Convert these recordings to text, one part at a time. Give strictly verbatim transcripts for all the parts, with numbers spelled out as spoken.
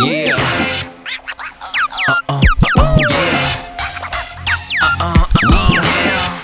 Yeah. Uh-uh, uh-uh, yeah. Uh-uh, uh-uh, yeah.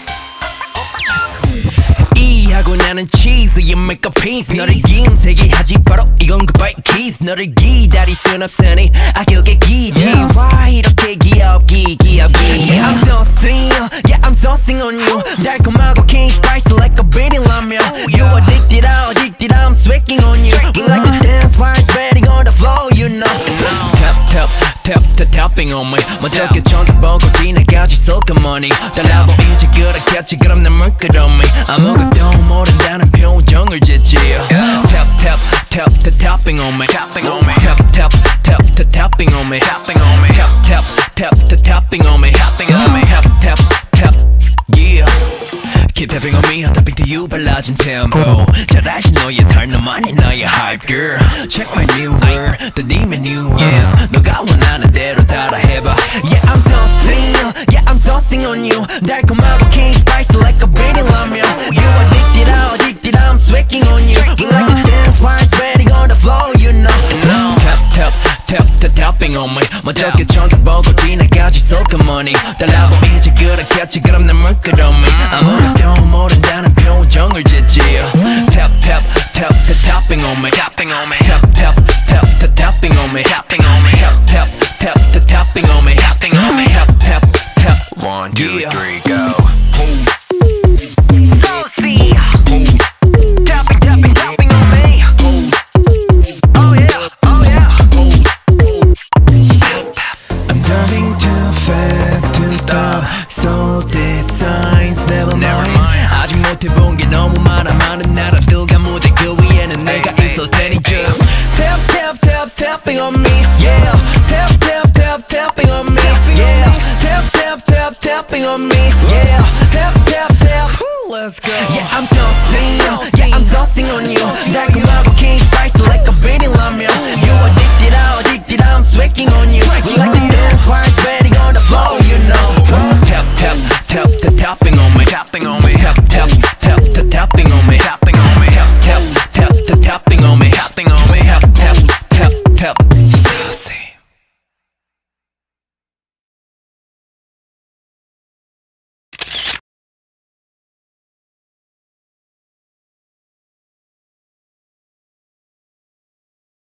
이하고 나는 cheese, you make a piece. 너를 김새기 하지 바로 이건 goodbye kiss. 너를 기다릴 순 없으니 아껴게 기지. Why 이렇게 귀엽기 귀엽기. Yeah, I'm so sing, yeah, I'm so sing on you. 달콤하고 king spice like a bitter ramen. You addicted, I'm addicted, I'm sweating on you. You like to dance while sweating on the floor, you know. Tap tap tap tap tapping on me. 먼저 껴쳐다 보고 지나가지 소금머니. 달라보 이제 그렇겠지 그럼 난 물끄러미. 아무것도 모른다는 표정을 짓지. Tap tap tap tap tapping on me. Tapping on me. Tap tap tap tap tapping on me. Tapping on me. Tap tap tap tap tapping on me. Tapping on me. Tap tap tap. Yeah. Keep tapping on me, I'm tapping to you 발라진 tempo. 잘 알지 너의 털 너만이 나의 hype girl. Check my new word, the name and new yes. 너가 원하는 대로 따라해봐. Yeah, I'm so sing, yeah, I'm so sing on you. 달콤하고 king spice like a bitter ramen. You addicted, I'm addicted, I'm sweating on you. You like to dance while sweating on the floor, you know. Tap tap tap tap tapping on me. 먼저 껴쳐다 보고 지나가지 소금머니. 달라보 이제 그렇겠지 그럼 난 물끄러미. 아무것도 모른다는 표정을 짓지. Tap tap tap tap tapping on me.